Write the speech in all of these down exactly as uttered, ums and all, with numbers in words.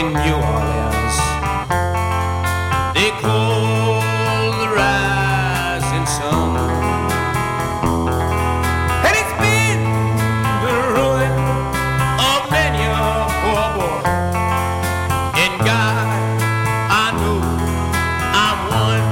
in New Orleans. They call the rising sun, and it's been the ruin of many a poor boy. In God, I know I'm one.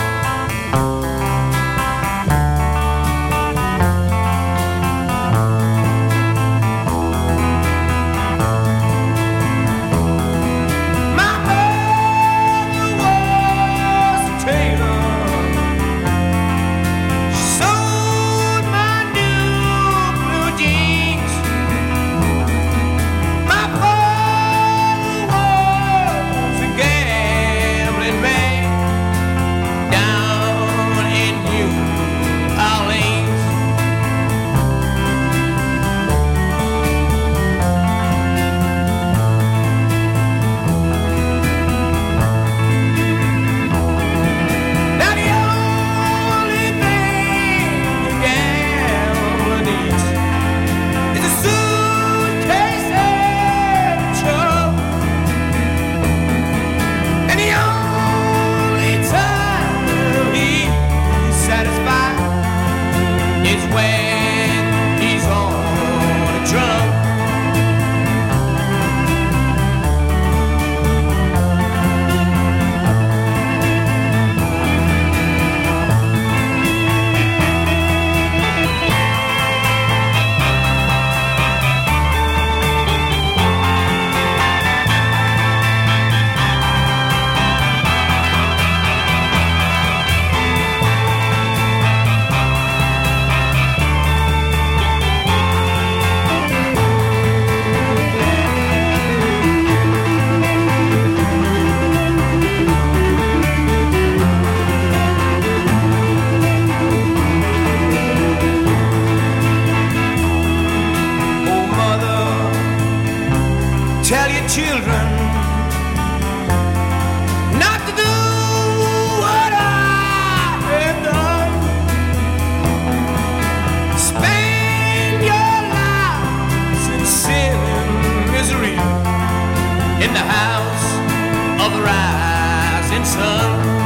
My mother was a tailor. She sewed my new blue jeans. My father was a gambling man down in New Orleans. Now the only thing a gambler needs is a suitcase and a truck. And the only time he's satisfied is when he's on a drum. Oh, mother, tell your children not to do what I have done. Spend your lives in sin and misery in the house of the rising sun.